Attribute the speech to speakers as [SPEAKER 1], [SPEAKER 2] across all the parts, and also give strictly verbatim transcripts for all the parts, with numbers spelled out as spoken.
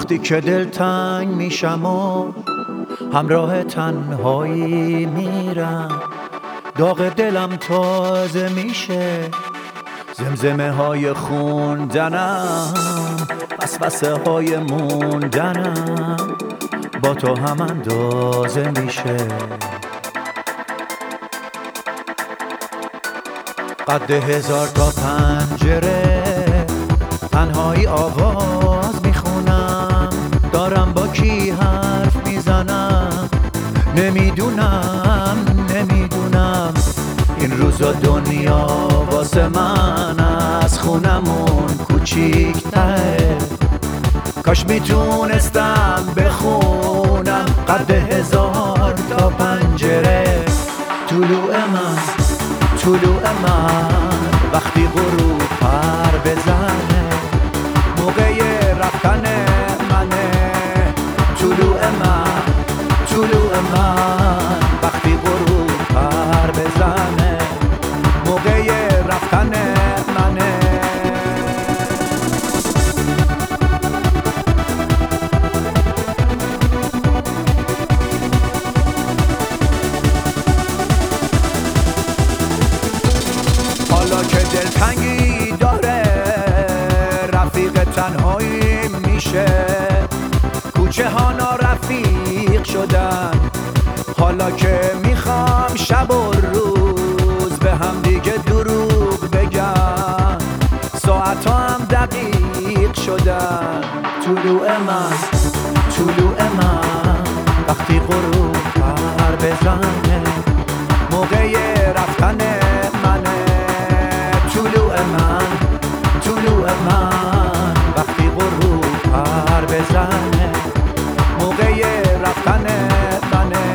[SPEAKER 1] وقتی که دلتنگ میشم و همراه تنهایی میرم، داغ دلم تازه میشه، زمزمه های خوندنم، وسوسه های موندنم با تو هم اندازه میشه. قد هزار تا پنجره تنهایی آواز میخونم، دارم با کی حرف میزنم، نمیدونم نمیدونم این روزا دنیا واسه من از خونمون کوچیک تره. کاش میتونستم بخونم قد هزار تا پنجره. طلوع من طلوع من وقتی غروب پر بزنه، موقع رفتن منه. طلوع من طلوع من وقتی غروب پر بزنه، موقع رفتن منه. حالا که دلتنگی داره رفیق تنهایی میشه، کوچه ها نارفیق شدن. حالا که میخوام شب و روز به هم دیگه دروغ بگم، ساعت ها هم دقیق شدن. طلوع من طلوع من وقتی غروب پر بزنه، موقع رفتن منه. طلوع من طلوع من وقتی غروب پر بزنه، موقع رفتن منه.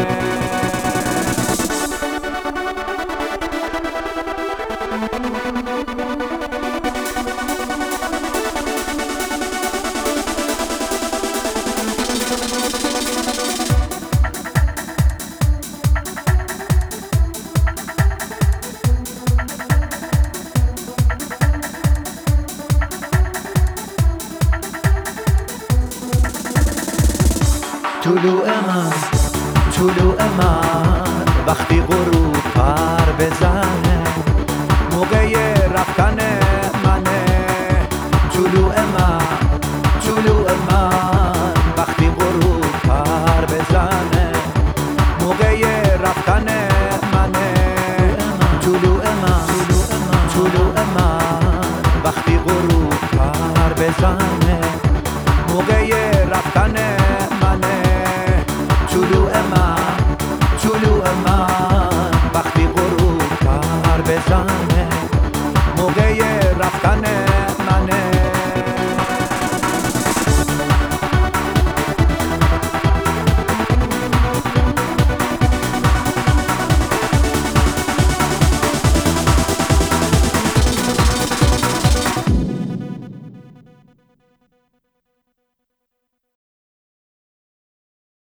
[SPEAKER 1] طلوع من طلوع من وقتی غروب پر بزنه،